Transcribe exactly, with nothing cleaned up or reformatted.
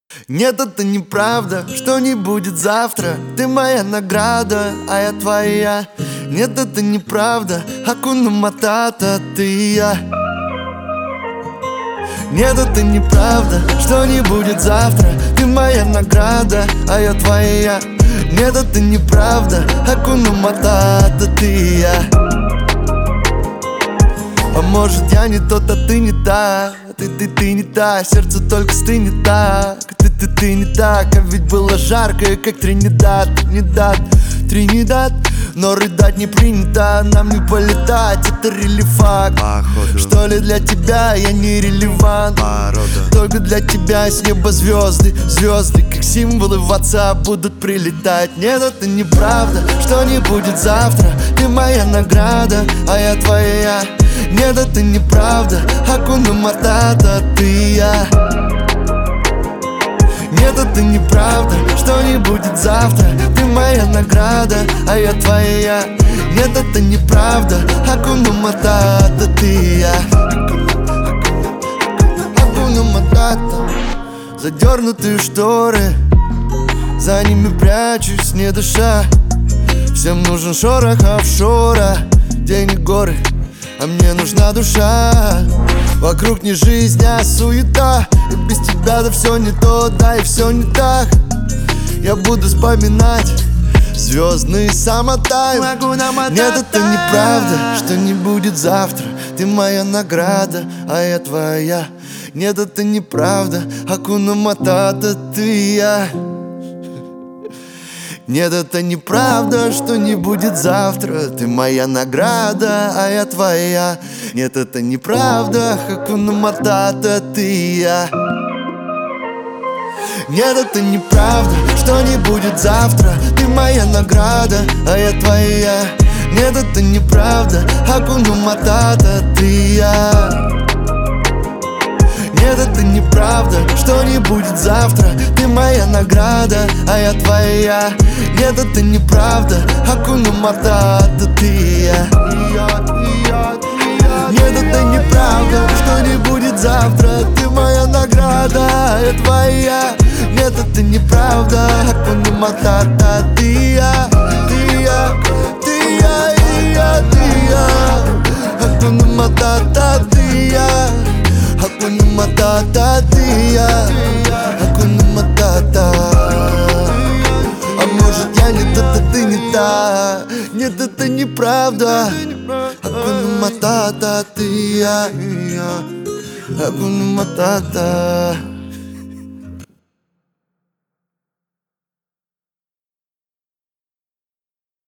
Нет, это неправда, что не будет завтра. Ты моя награда, а я твоя. Нет, это неправда, Акуна Матата, ты и я. Нет, это неправда, что не будет завтра. Ты моя награда, а я твоя. Нет, это неправда, Акуна Матата, ты и я. А может я не тот, а ты не та. Ты, ты, ты не та, сердце только стынет так. Ты, ты, ты не так, а ведь было жарко, как Тринидад, Тринидад, Тринидад. Но рыдать не принято, нам не полетать, это релифакт. Походу. Что ли для тебя я не релевант? Порода. Только для тебя с неба звезды, звезды, как символы в WhatsApp будут прилетать. Нет, это неправда, что не будет завтра. Ты моя награда, а я твоя. Нет, это неправда, Акуна Матата, ты и я. Нет, это неправда, что не будет завтра. Ты моя награда, а я твоя. Нет, это неправда, Акуна Матата, ты и я. Акуна Матата. Задернутые шторы, за ними прячусь, не дыша. Всем нужен шорох офшора, денег горы, а мне нужна душа. Вокруг не жизнь, а суета. И без тебя да все не то, да и все не так. Я буду вспоминать звездный самотайм. Нет, это неправда, что не будет завтра. Ты моя награда, а я твоя. Нет, это неправда, Акуна Матата, ты и я. Нет, это неправда, что не будет завтра. Ты моя награда, а я твоя. Нет, это неправда, Акуна Матата, ты и я. Нет, это неправда, что не будет завтра. Ты моя награда, а я твоя. Нет, это неправда, Акуна Матата, ты и я. Нет, это неправда, что не будет завтра. Ты моя награда, а я твоя. Нет, это неправда, Акуна Матата, ты и я. Нет, это неправда, что не будет завтра. Ты моя награда, а я твоя. Нет, это неправда, Акуна Матата, ты и я. Ты и я, ты и я, и я, ты и я. Акуна Матата, ты и я. Акуна Матата, ты и я. Акуна Матата. А может я не тот, а ты не та. Нет, это неправда, Акуна Матата, ты и я. Акуна Матата.